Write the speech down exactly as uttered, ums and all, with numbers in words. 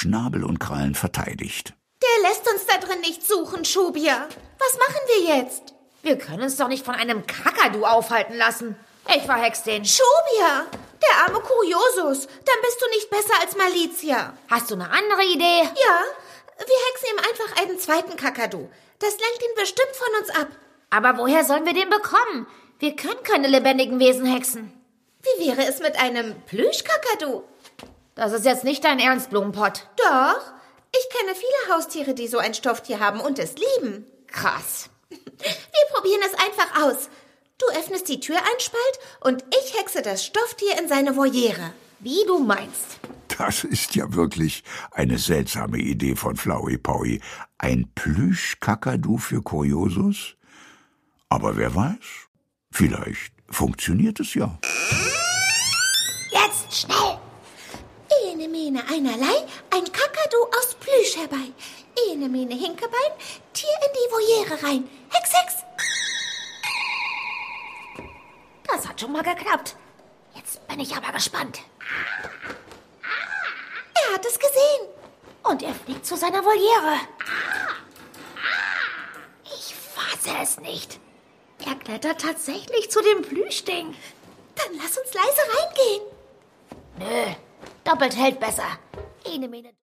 Schnabel und Krallen verteidigt. Der lässt uns da drin nicht suchen, Schubia. Was machen wir jetzt? Wir können uns doch nicht von einem Kakadu aufhalten lassen. Ich verhex den. Schubia, der arme Kuriosus. Dann bist du nicht besser als Malizia. Hast du eine andere Idee? Ja, wir hexen ihm einfach einen zweiten Kakadu. Das lenkt ihn bestimmt von uns ab. Aber woher sollen wir den bekommen? Wir können keine lebendigen Wesen hexen. Wie wäre es mit einem Plüschkakadu? Das ist jetzt nicht dein Ernst, Blumenpott. Doch, ich kenne viele Haustiere, die so ein Stofftier haben und es lieben. Krass. Wir probieren es einfach aus. Du öffnest die Tür einen Spalt und ich hexe das Stofftier in seine Voliere. Wie du meinst. Das ist ja wirklich eine seltsame Idee von Flowey Powy. Ein Plüschkakadu für Kuriosus? Aber wer weiß, vielleicht funktioniert es ja. Jetzt, schnell! Ene, mene, einerlei, ein Kakadu aus Plüsch herbei. Ene, mene, Hinkebein, Tier in die Voliere rein. Hex, hex! Das hat schon mal geklappt. Jetzt bin ich aber gespannt. Er hat es gesehen. Und er fliegt zu seiner Voliere. Ich fasse es nicht. Er klettert tatsächlich zu dem Plüschding. Dann lass uns leise reingehen. Nö, doppelt hält besser. Ene, mene.